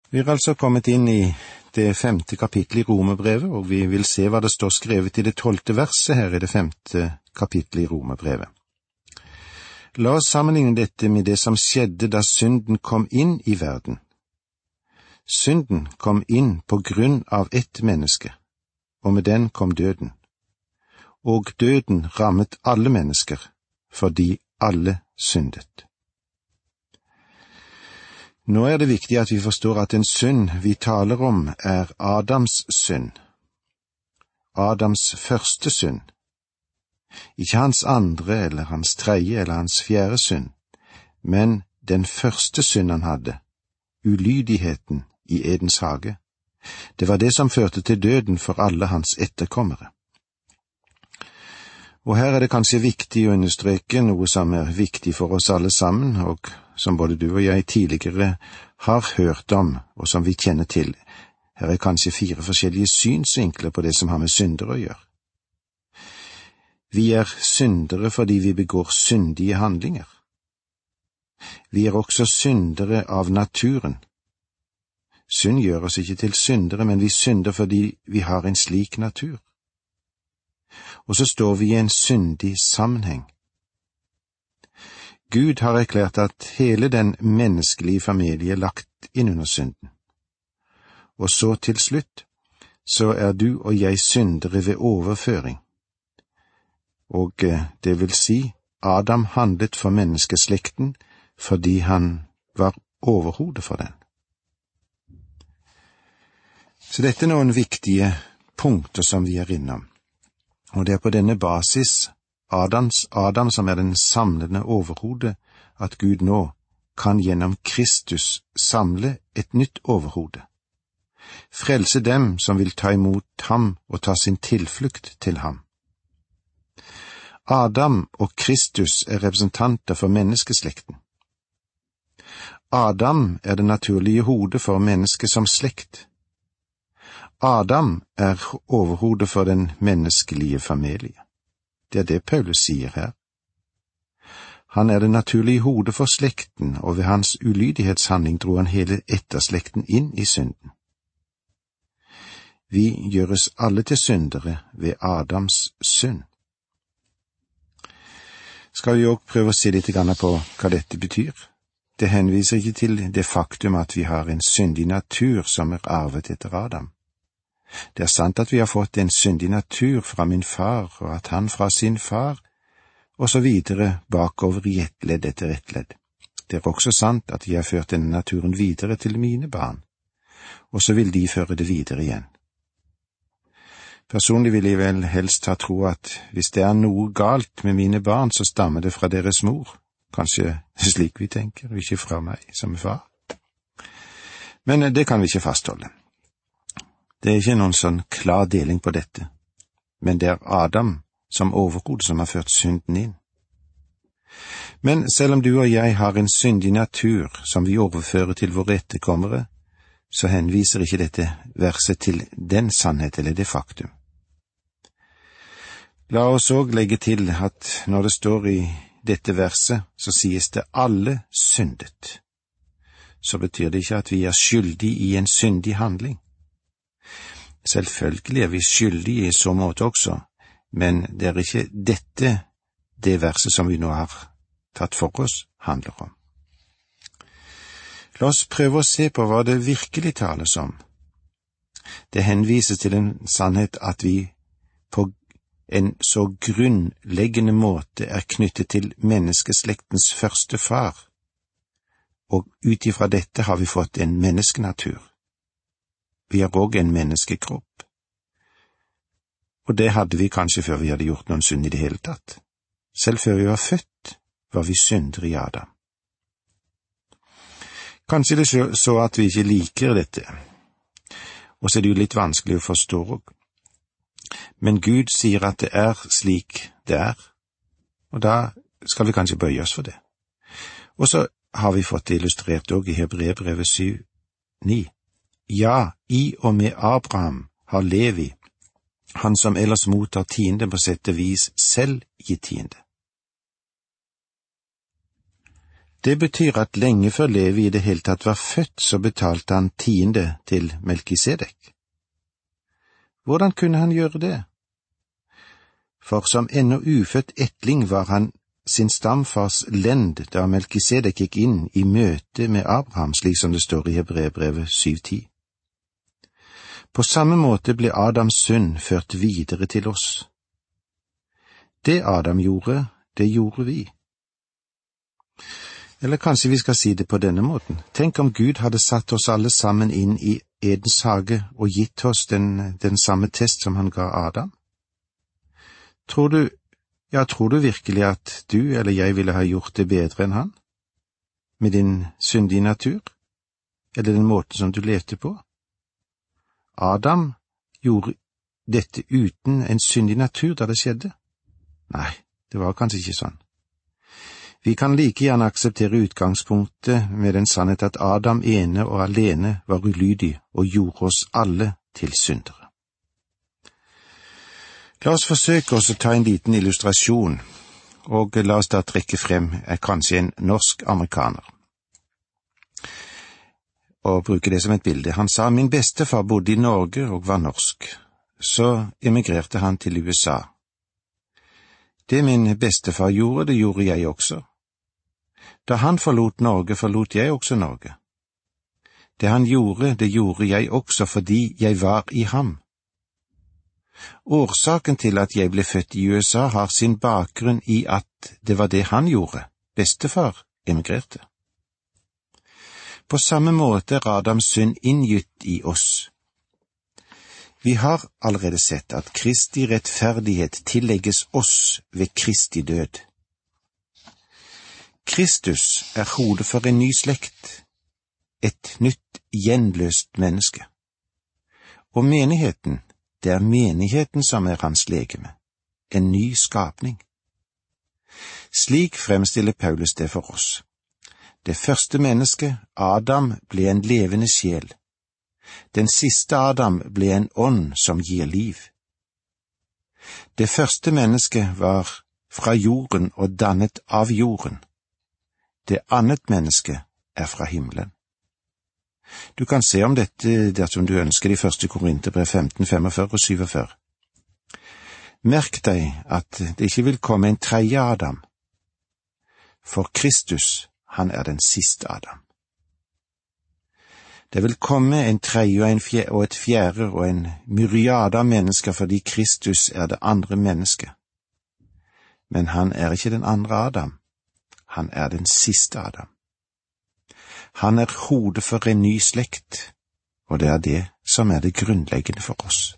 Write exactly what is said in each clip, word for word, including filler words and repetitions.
Vi er altså kommet inn i det femte kapittelet i Romerbrevet, og vi vil se hva det står skrevet i det tolvte verset her i det femte kapittelet i Romerbrevet. La oss sammenligne dette med det som skjedde da synden kom inn i verden. Synden kom inn på grunn av ett menneske, og med den kom døden. Og døden rammet alle mennesker, fordi alle syndet. Nå er det viktig at vi forstår at den synd vi taler om er Adams synd. Adams første synd. Ikke hans andre eller hans tredje eller hans fjerde synd, men den første synd han hadde, ulydigheten i Edens hage. Det var det som førte til døden for alle hans etterkommere. Og her er det kanskje viktig å understreke noe som er viktig for oss alle sammen, og som både du og jeg tidligere har hørt om, og som vi kjenner til. Her er kanskje fire forskjellige synsvinkler på det som har med syndere å gjøre. Vi er syndere fordi vi begår syndige handlinger. Vi er også syndere av naturen. Synd gjør oss ikke til syndere, men vi synder fordi vi har en slik natur. Og så står vi i en syndig sammenheng. Gud har erklært at hele den menneskelige familie er lagt inn under synden. Og så til slutt, så er du og jeg syndere ved overføring. Og det vil si, Adam handlet for menneskeslekten fordi han var overhodet for den. Så dette er noen viktige punkter som vi er innom. Og det er på denne basis, Adams, Adam som er den samlende overhode, at Gud nå kan gjennom Kristus samle et nytt overhode. Frelse dem som vil ta imot ham og ta sin tilflukt til ham. Adam og Kristus er representanter for menneskeslekten. Adam er det naturlige hodet for mennesket som slekt. Adam er overhodet for den menneskelige familie. Det er det Paulus sier her. Han er det naturlige hodet for slekten, og ved hans ulydighetshandling dro han hele etterslekten inn i synden. Vi gjøres alle til syndere ved Adams synd. Skal vi også prøve å se litt på hva dette betyr? Det henviser ikke til det faktum at vi har en syndig natur som er arvet etter Adam. Det er sant at vi har fått en syndig natur fra min far, og at han fra sin far, og så videre bakover i ett ledd etter ett ledd. Det er også sant at jeg har ført denne naturen videre til mine barn, og så vil de føre det videre igjen. Personlig vil jeg vel helst ha tro at hvis det er noe galt med mine barn, så stammer det fra deres mor. Kanskje slik vi tenker, og ikke fra meg som far. Men det kan vi ikke fastholde. Det er ikke noen sånn klar deling på dette, men det er Adam som overhode som har ført synden inn. Men selv om du og jeg har en syndig natur som vi overfører til våre etterkommere, så henviser ikke dette verset til den sannhet eller det faktum. La oss også legge til at når det står i dette verset, så sies det alle syndet. Så betyr det ikke at vi er skyldige i en syndig handling. Selvfølgelig er vi skyldige i så måte også, men det er ikke dette det verset som vi nå har tatt for oss handler om. La oss prøve å se på hva det virkelig tales om. Det henvises til en sannhet at vi på en så grunnleggende måte er knyttet til menneskeslektens første far, og ut ifra dette har vi fått en menneskenatur. Vi har også en menneskekropp. Og det hadde vi kanskje før vi hadde gjort noen synd i det hele tatt. Selv før vi var født, var vi syndere i Adam. Kanskje det er så at vi ikke liker dette, og så er det jo litt vanskelig å forstå også. Men Gud sier at det er slik det er, og da skal vi kanskje bøye oss for det. Og så har vi fått det illustrert også i Hebreerbrevet syv ni. Ja, i og med Abraham har Levi, han som ellers mottar tiende på sett og vis, selv gitt tiende. Det betyr at lenge før Levi i det hele tatt var født, så betalte han tiende til Melkisedek. Hvordan kunne han gjøre det? For som ennå ufødt ettling var han sin stamfars lend da Melkisedek gikk inn i møte med Abraham, slik som det står i Hebreerbrevet syv ti. På samme måte ble Adams synd ført videre til oss. Det Adam gjorde, det gjorde vi. Eller kanskje vi skal si det på denne måten. Tenk om Gud hadde satt oss alle sammen inn i Edens hage og gitt oss den, den samme test som han ga Adam. Tror du, ja, tror du virkelig at du eller jeg ville ha gjort det bedre enn han? Med din syndige natur? Eller den måten som du levde på? Adam gjorde dette uten en syndig natur da det skjedde. Nei, det var kanskje ikke sånn. Vi kan like gjerne akseptere utgangspunktet med den sannhet at Adam ene og alene var ulydig og gjorde oss alle til syndere. La oss forsøke oss å ta en liten illustrasjon, og la oss da trekke frem kanskje en norsk amerikaner. Og bruke det som et bilde. Han sa, min bestefar bodde i Norge og var norsk. Så emigrerte han til U S A. Det min bestefar gjorde, det gjorde jeg også. Da han forlot Norge, forlot jeg også Norge. Det han gjorde, det gjorde jeg også fordi jeg var i ham. Årsaken til at jeg ble født i U S A har sin bakgrunn i at det var det han gjorde. Bestefar emigrerte. På samme måte er Adams synd inngytt i oss. Vi har allerede sett at Kristi rettferdighet tillegges oss ved Kristi død. Kristus er hodet for en ny slekt, et nytt gjenløst menneske. Og menigheten, det er menigheten som er hans legeme, en ny skapning. Slik fremstiller Paulus det for oss. Det første mennesket, Adam, ble en levende sjel. Den siste Adam ble en ånd som gir liv. Det første mennesket var fra jorden og dannet av jorden. Det annet menneske er fra himmelen. Du kan se om dette dersom du ønsker i første Korinterbrev femten femogfyrre og syvogfyrre. Merk deg at det ikke vil komme en tredje Adam, for Kristus, han er den siste Adam. Det vil komme en tredje og, en fjerde, og et fjerde og en myriade av mennesker fordi Kristus er det andre mennesket. Men han er ikke den andre Adam, han er den siste Adam. Han er hodet for en ny slekt, og det er det som er det grunnleggende for oss.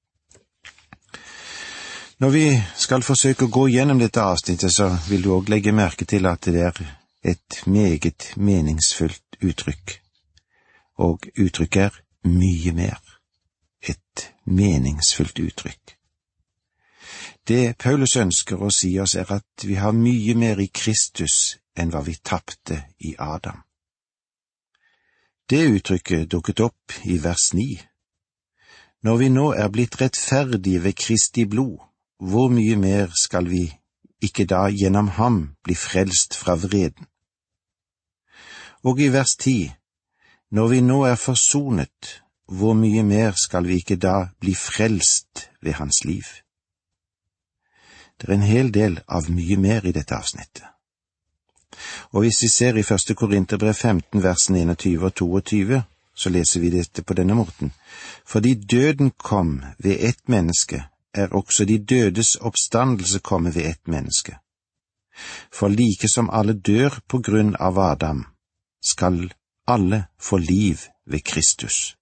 Når vi skal forsøke å gå gjennom dette avsnittet, så vil du også legge merke til at det er et meget meningsfullt uttrykk. Og uttrykket er mye mer. Et meningsfullt uttrykk. Det Paulus ønsker å si oss er at vi har mye mer i Kristus enn hva vi tapte i Adam. Det uttrykket dukket opp i vers ni. Når vi nå er blitt rettferdige ved Kristi blod, hvor mye mer skal vi ikke da gjennom ham bli frelst fra vreden? Og i vers ti, når vi nå er forsonet, hvor mye mer skal vi ikke da bli frelst ved hans liv? Det er en hel del av mye mer i dette avsnittet. Og hvis vi ser i første Korinterbrev femten, versen enogtyve og toogtyve, så leser vi dette på denne måten. Fordi døden kom ved ett menneske, er også de dødes oppstandelse kommet ved ett menneske. For like som alle dør på grunn av Adam, skal alle få liv ved Kristus.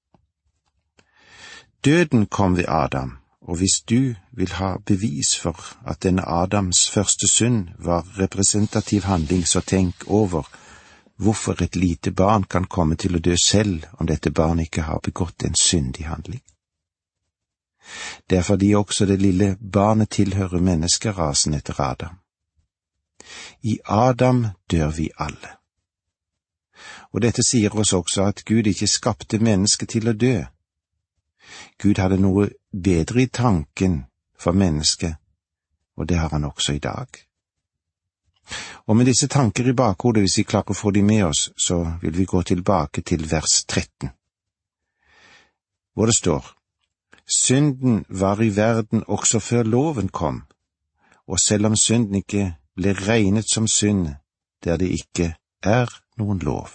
Døden kom ved Adam, og hvis du vil ha bevis for at denne Adams første synd var representativ handling, så tenk over hvorfor et lite barn kan komme til å dø selv om dette barnet ikke har begått en syndig handling. Det er fordi også det lille barnet tilhører menneskerasen etter Adam. I Adam dør vi alle. Og dette sier oss også at Gud ikke skapte mennesket til å dø. Gud hadde noe bedre i tanken for mennesket, og det har han også i dag. Og med disse tanker i bakhodet, hvis vi klarer å få de med oss, så vil vi gå tilbake til vers tretten, hvor det står: Synden var i verden også før loven kom, og selv om synden ikke ble regnet som synd, der det ikke er noen lov.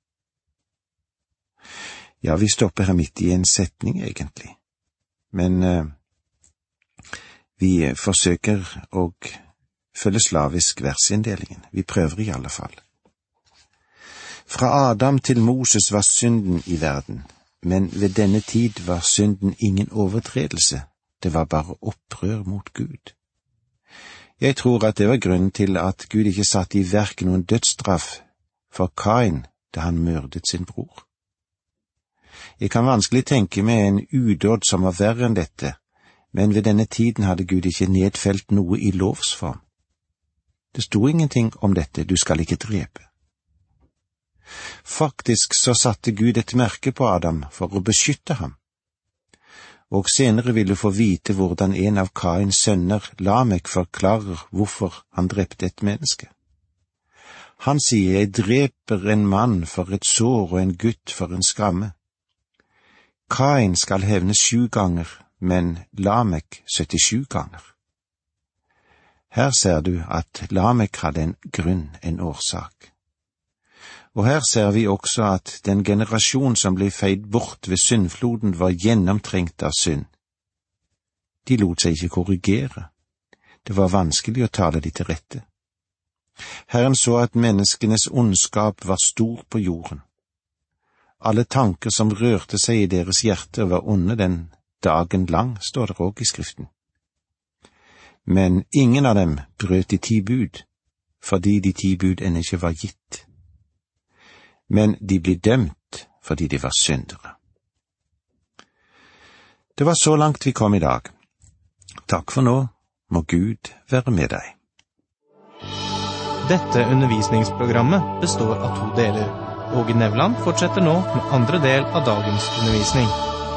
Ja, vi stopper her midt i en setning, egentlig, men uh, vi forsøker å følge slavisk versinndelingen. Vi prøver i alle fall. Fra Adam til Moses var synden i verden, men ved denne tid var synden ingen overtredelse, det var bare opprør mot Gud. Jeg tror at det var grunnen til at Gud ikke satte i verk noen dødsstraff for Kain da han myrdet sin bror. Jeg kan vanskelig tenke meg en udåd som var verre enn dette, men ved denne tiden hadde Gud ikke nedfelt noe i lovsform. Det sto ingenting om dette, du skal ikke drepe. Faktisk så satte Gud et merke på Adam for å beskytte ham. Og senere vil du få vite hvordan en av Kains sønner, Lamek, forklarer hvorfor han drepte et menneske. Han sier, jeg dreper en mann for et sår og en gutt for en skamme. Kain skal hevne sju ganger, men Lamek syttisju ganger. Her ser du at Lamek hadde en grunn, en årsak. Og her ser vi også at den generasjon som ble feid bort ved syndfloden var gjennomtrengt av synd. De lot seg ikke korrigere. Det var vanskelig å tale de til rette. Herren så at menneskenes ondskap var stor på jorden. Alle tanker som rørte seg i deres hjerter var onde den dagen lang, står det også i Skriften. Men ingen av dem brøt de ti bud, fordi de ti bud ennå ikke var gitt. Men de ble dømt fordi de var syndere. Det var så langt vi kom i dag. Takk for nå, må Gud være med deg. Dette undervisningsprogrammet består av to deler. Åge Nevland fortsetter nå med andre del av dagens undervisning.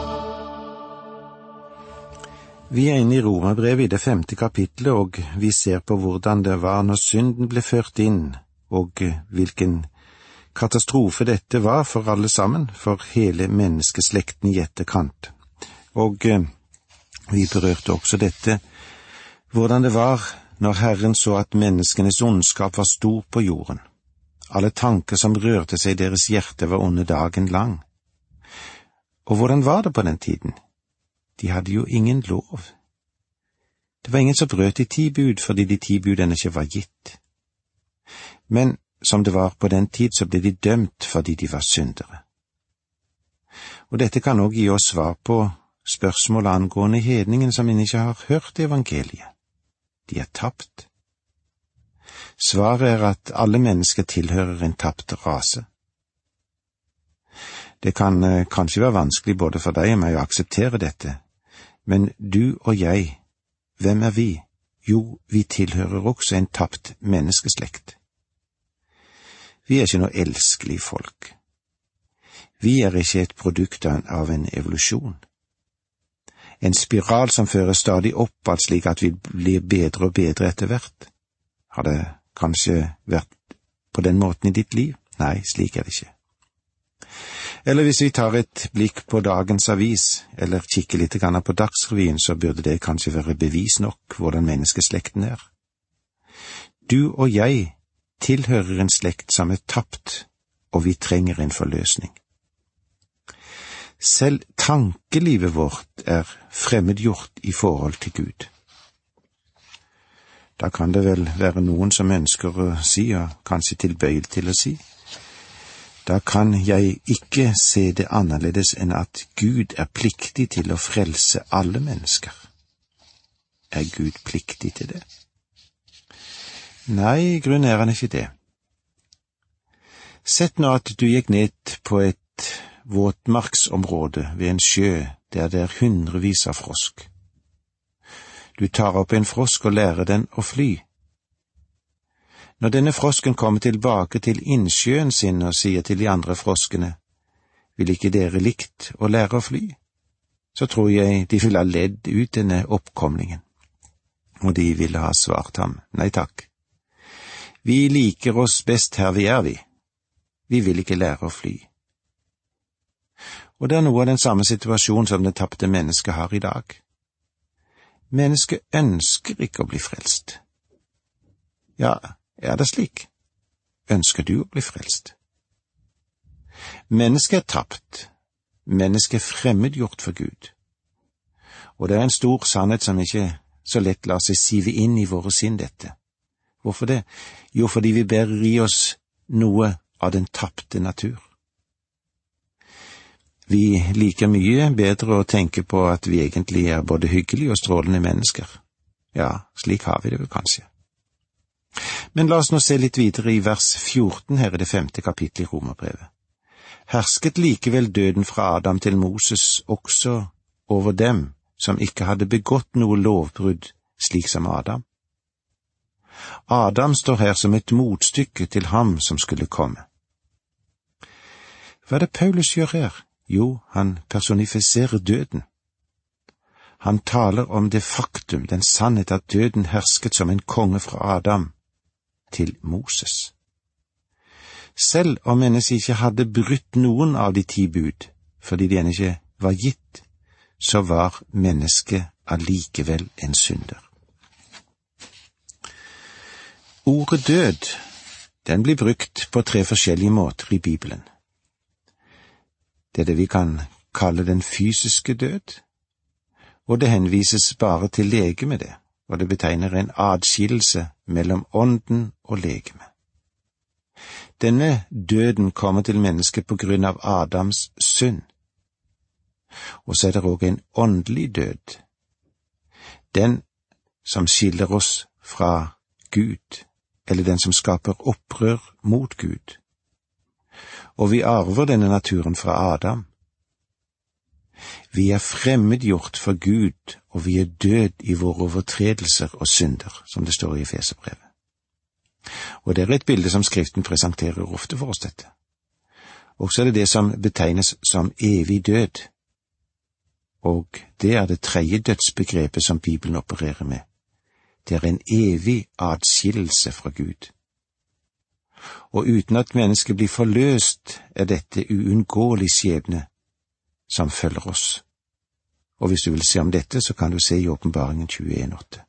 Vi er inne i Romerbrevet i det femte kapitlet, og vi ser på hvordan det var når synden ble ført inn, og hvilken katastrofe dette var for alle sammen, for hele menneskeslekten i etterkant. Og eh, vi berørte også dette, hvordan det var når Herren så at menneskenes ondskap var stor på jorden. Alle tanker som rørte seg i deres hjerte var onde dagen lang. Og hvordan var det på den tiden? De hadde jo ingen lov. Det var ingen som brøt de ti bud fordi de ti budene ikke var gitt. Men som det var på den tid, så ble de dømt fordi de var syndere. Og dette kan også gi oss svar på spørsmål angående hedningen som ikke har hørt evangeliet. De er tapt. Svaret er at alle mennesker tilhører en tapt rase. Det kan eh, kanskje være vanskelig både for deg og meg å akseptere dette, men du og jeg, hvem er vi? Jo, vi tilhører også en tapt menneskeslekt. Vi er ikke noe elskelig folk. Vi er ikke et produkt av en evolusjon. En spiral som fører stadig oppad slik at vi blir bedre og bedre etter hvert. Har det kanskje vært på den måten i ditt liv? Nei, slik er det ikke. Eller hvis vi tar et blikk på dagens avis, eller kikker litt grann på Dagsrevyen, så burde det kanskje være bevis nok hvordan menneskeslekten er. Du og jeg tilhører en slekt som er tapt, og vi trenger en forløsning. Selv tankelivet vårt er fremmedgjort i forhold til Gud. Da kan det vel være noen som ønsker å si, og kanskje tilbøyelig til å si, da kan jeg ikke se det annerledes enn at Gud er pliktig til å frelse alle mennesker. Er Gud pliktig til det? Nei, i grunnen er han ikke det. Sett nå at du gikk ned på et våtmarksområde ved en sjø der det er hundrevis av frosk. Du tar opp en frosk og lærer den å fly. Når denne frosken kommer tilbake til innsjøen sin og sier til de andre froskene, vil ikke dere likt å lære å fly? Så tror jeg de ville ha ledd ut denne oppkomlingen. Og de ville ha svart ham, nei takk. Vi liker oss best her vi er, vi. Vi vil ikke lære å fly. Og det er noe av den samme situasjonen som det tappte mennesket har i dag. Mennesket ønsker ikke å bli frelst. Ja, er det slik? Ønsker du å bli frelst? Mennesket er tapt. Mennesket er fremmedgjort for Gud. Og det er en stor sannhet som ikke så lett lar seg sive inn i våre sinn dette. Hvorfor det? Jo, fordi vi bærer i oss noe av den tapte natur. Vi liker mye bedre å tenke på at vi egentlig er både hyggelige og strålende mennesker. Ja, slik har vi det vel kanskje. Men la oss nå se litt videre i vers fjorten her i det femte kapittel i Romerbrevet. Hersket likevel døden fra Adam til Moses også over dem som ikke hadde begått noe lovbrudd, slik som Adam. Adam står her som et motstykke til ham som skulle komme. Hva er det Paulus gjør her? Jo, han personifiserer døden. Han taler om det faktum, den sannhet at døden hersket som en konge fra Adam til Moses. Selv om mennesket ikke hadde brutt noen av de ti bud, fordi de ennå ikke var gitt, så var mennesket allikevel en synder. Ordet død, den blir brukt på tre forskjellige måter i Bibelen. Det er det vi kan kalle den fysiske død, og det henvises bare til legeme det, og det betegner en adskillelse mellom ånden og legeme. Denne døden kommer til mennesket på grunn av Adams synd. Og så er det også en åndelig død, den som skiller oss fra Gud, eller den som skaper opprør mot Gud. Og vi arver denne naturen fra Adam. Vi er fremmedgjort for Gud, og vi er død i våre overtredelser og synder, som det står i Efeserbrevet. Og det er et bilde som Skriften presenterer ofte for oss dette. Og så er det det som betegnes som evig død. Og det er det tredje dødsbegrepet som Bibelen opererer med. Det er en evig adskillelse fra Gud. Og uten at mennesket blir forløst, er dette uunngåelig skjebne som følger oss. Og hvis du vil se om dette, så kan du se i Åpenbaringen tjueen åtte.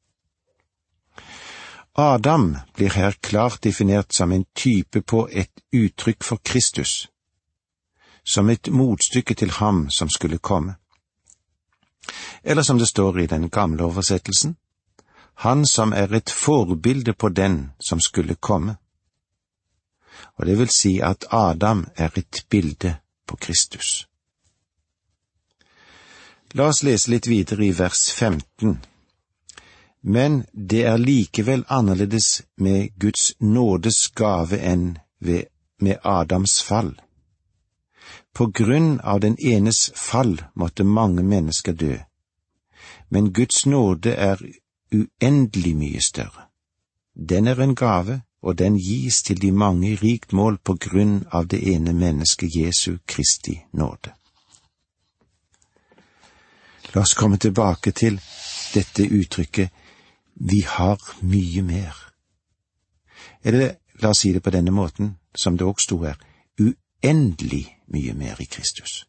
Adam blir her klart definert som en type på et uttrykk for Kristus, som et motstykke til ham som skulle komme. Eller som det står i den gamle oversettelsen, han som er et forbilde på den som skulle komme. Og det vil si at Adam er et bilde på Kristus. La oss lese litt videre i vers femten. Men det er likevel annerledes med Guds nådes gave enn ved, med Adams fall. På grunn av den enes fall måtte mange mennesker dø. Men Guds nåde er uendelig mye større. Den er en gave, og den gis til de mange i rikt mål på grunn av det ene mennesket Jesu Kristi nåde. La oss komme tilbake til dette uttrykket, vi har mye mer. Eller, la oss si det på denne måten, som det også stod her, uendelig mye mer i Kristus.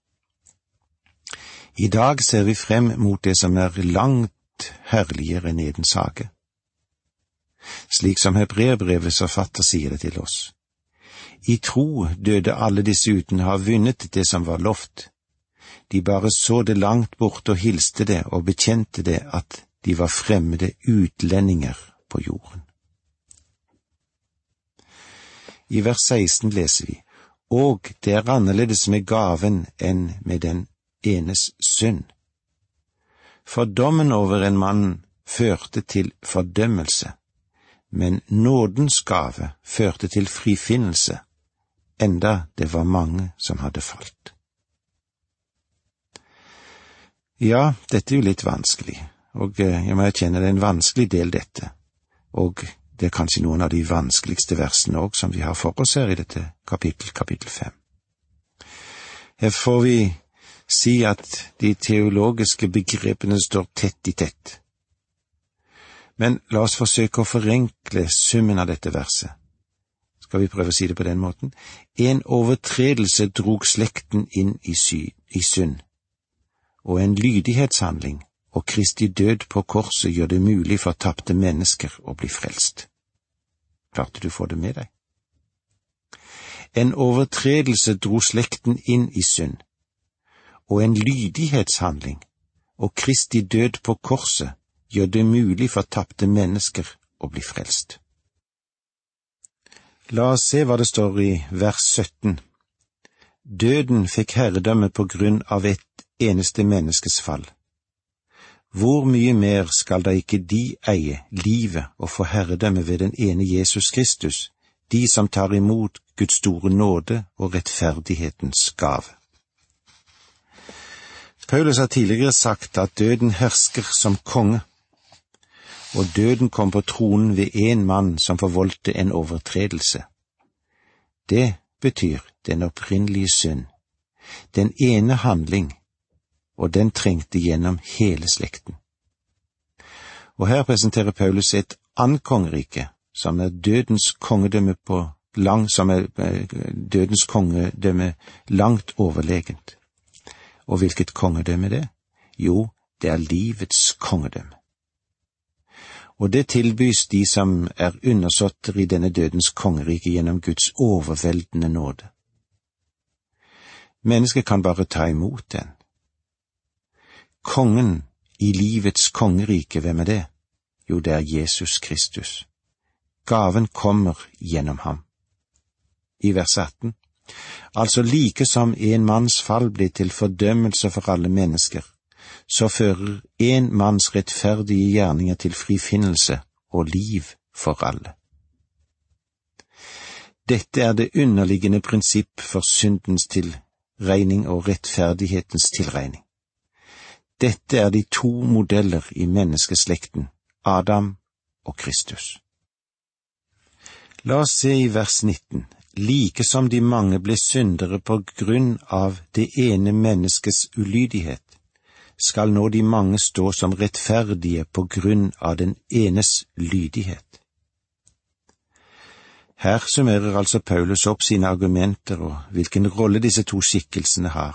I dag ser vi frem mot det som er langt herligere enn Edens hage. Slik som Hebreerbrevets forfatter sier det til oss. I tro døde alle disse uten å ha vunnet det som var lovt. De bare så det langt bort og hilste det og bekjente det at de var fremmede utlendinger på jorden. I vers seksten leser vi, og det er annerledes med gaven enn med den enes synd. For dommen over en mann førte til fordømmelse, men nådens gave førte til frifinnelse, enda det var mange som hadde falt. Ja, dette er jo litt vanskelig, og jeg må erkjenne det er en vanskelig del dette, og det er kanskje noen av de vanskeligste versene også som vi har for oss her i dette kapittel, kapittel fem. Her får vi si at de teologiske begrepene står tett i tett. Men la oss forsøke å forenkle summen av dette verset. Skal vi prøve å si det på den måten? En overtredelse drog slekten inn i, sy, i synd, og en lydighetshandling og Kristi død på korset gjør det mulig for tapte mennesker å bli frelst. Klarte du å få det med deg? En overtredelse dro slekten inn i synd, og en lydighetshandling og Kristi død på korset gjør det mulig for tapte mennesker å bli frelst. La oss se hva det står i vers sytten. Døden fikk herredømme på grunn av et eneste menneskes fall. Hvor mye mer skal da ikke de eie livet og få herredømme ved den ene Jesus Kristus, de som tar imot Guds store nåde og rettferdighetens gave. Paulus har tidligere sagt at døden hersker som konge, og døden kom på tronen ved en mann som forvoldte en overtredelse. Det betyr den opprinnelige synd, den ene handling, og den trengte gjennom hele slekten. Og her presenterer Paulus et annet kongerike, som er dødens kongedømme på lang, som er dødens kongedømme langt overlegent. Og hvilket kongedømme det? Jo, det er livets kongedømme. Og det tilbys de som er undersåtter i denne dødens kongerike gjennom Guds overveldende nåde. Mennesket kan bare ta imot den. Kongen i livets kongerike, hvem er det? Jo, det er Jesus Kristus. Gaven kommer gjennom ham. I vers atten. Altså like som en manns fall blir til fordømmelse for alle mennesker, så fører en manns rettferdige gjerninger til frifinnelse og liv for alle. Dette er det underliggende prinsipp for syndens tilregning og rettferdighetens tilregning. Dette er de to modeller i menneskeslekten, Adam og Kristus. La oss se i vers nitten. Like som de mange ble syndere på grunn av det ene menneskets ulydighet, skal nå de mange stå som rettferdige på grunn av den enes lydighet. Her summerer altså Paulus opp sine argumenter og hvilken rolle disse to skikkelsene har.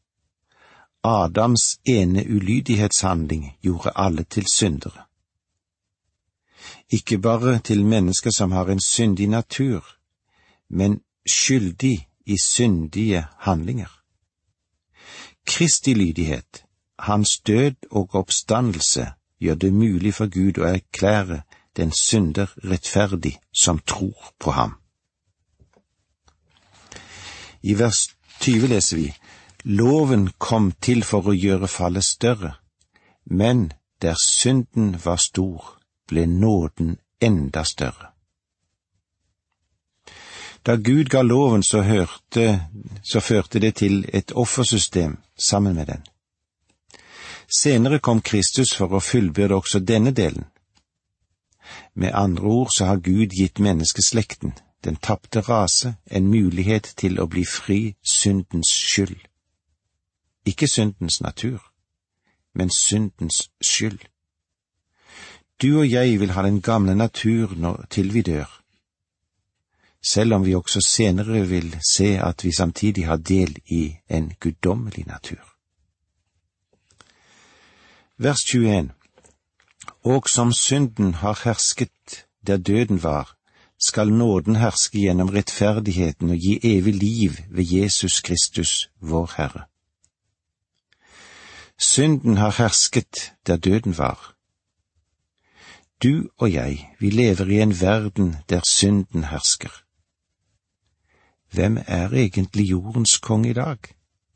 Adams ene ulydighetshandling gjorde alle til syndere. Ikke bare til mennesker som har en syndig natur, men skyldig i syndige handlinger. Kristi lydighet, hans død og oppstandelse, gjør det mulig for Gud å erklære den synder rettferdig som tror på ham. I vers tyve leser vi, loven kom til for å gjøre fallet større, men der synden var stor, ble nåden enda større. Da Gud ga loven, så, hørte, så førte det til et offersystem sammen med den. Senere kom Kristus for å fullbyrde også denne delen. Med andre ord så har Gud gitt menneskeslekten, den tapte rase, en mulighet til å bli fri syndens skyld. Ikke syndens natur, men syndens skyld. Du og jeg vil ha den gamle natur når, til vi dør, selv om vi også senere vil se at vi samtidig har del i en guddommelig natur. Vers tjueen. Og som synden har hersket der døden var, skal nåden herske gjennom rettferdigheten og gi evig liv ved Jesus Kristus, vår Herre. Synden har hersket der døden var. Du og jeg, vi lever i en verden der synden hersker. Hvem er egentlig jordens konge i dag?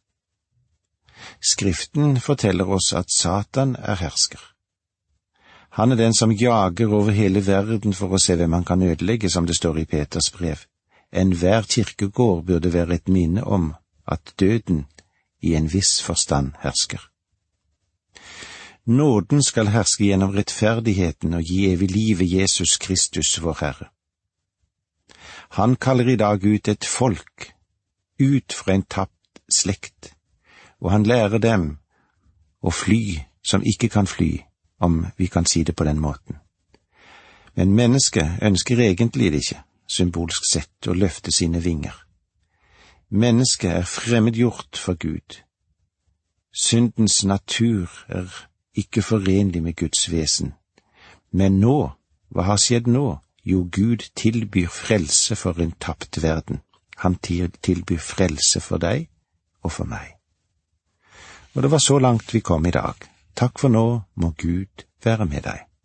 Skriften forteller oss at Satan er hersker. Han er den som jager over hele verden for å se hvem han kan ødelegge, som det står i Peters brev. Enhver kirkegård burde være et minne om at døden i en viss forstand hersker. Nåden skal herske gjennom rettferdigheten og gi evig liv ved Jesus Kristus, vår Herre. Han kaller i dag ut et folk, ut fra en tapt slekt, og han lærer dem å fly som ikke kan fly, om vi kan si det på den måten. Men mennesket ønsker egentlig det ikke, symbolsk sett, å løfte sine vinger. Mennesket er fremmedgjort for Gud. Syndens natur er ikke forenlig med Guds vesen. Men nå, hva har skjedd nå? Jo, Gud tilbyr frelse for en tapt verden. Han tilbyr frelse for deg og for meg. Og det var så langt vi kom i dag. Takk for nå, må Gud være med deg.